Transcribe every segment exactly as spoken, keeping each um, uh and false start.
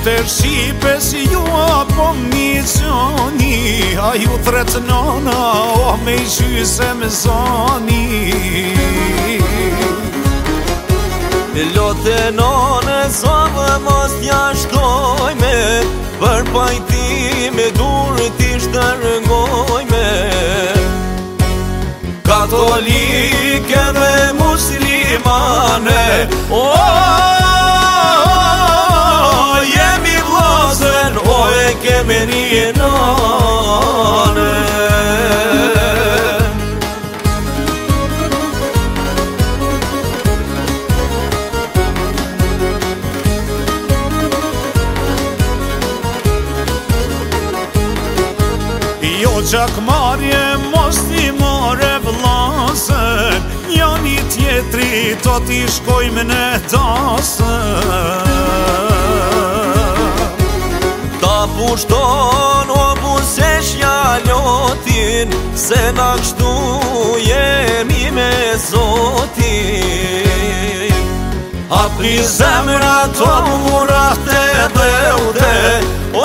Shter Shqipe si ju apo mizoni, a ju thret nona, o me i gjyse me zoni. Lote none sove mos t'ja shtojme, për pajtime dur t'i shtërgojme. Katolike dhe muslimane, o, jemi vllazën, o e kemi një nane. Jo gjakmarje mos t'i more vllazën, njani tjetri to t'i shkojmë në tasën. Ta pushton o busesh jalotin, se na kështu jemi me Zotin. Hapri zemra to murat e dheude, o,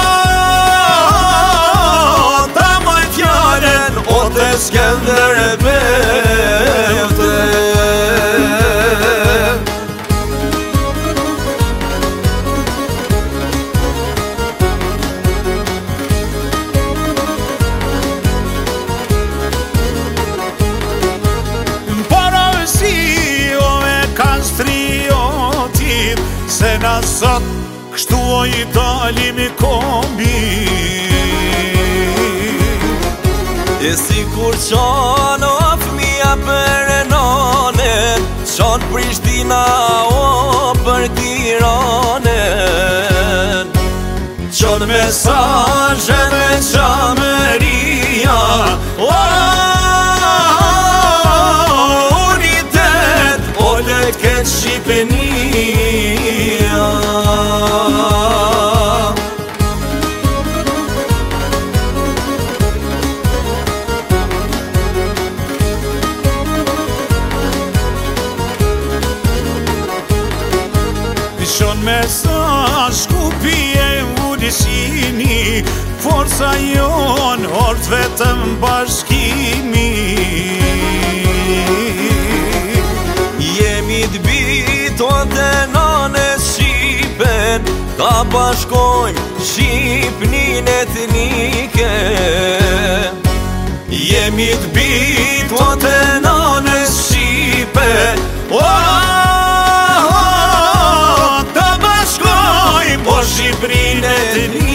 o të Skender e bevte. Parësi o e kastriotit, se na sot kështu o i dalim i kombi. E si kur qanë o fëmija për e nonen, qanë Prishtina o për Tiranen. Qanë mesazhe me qameria, o, unitet, o leket Shqipënia. Shon mesazh ku pije udhësimi, forca jon ort vetëm bashkimi. Jemi t'bito të nanes Shqipen, ta bashkojmë Shqipnin etnike. Jemi t'bito të nanes Shqipen, o, Shqipërinë e të një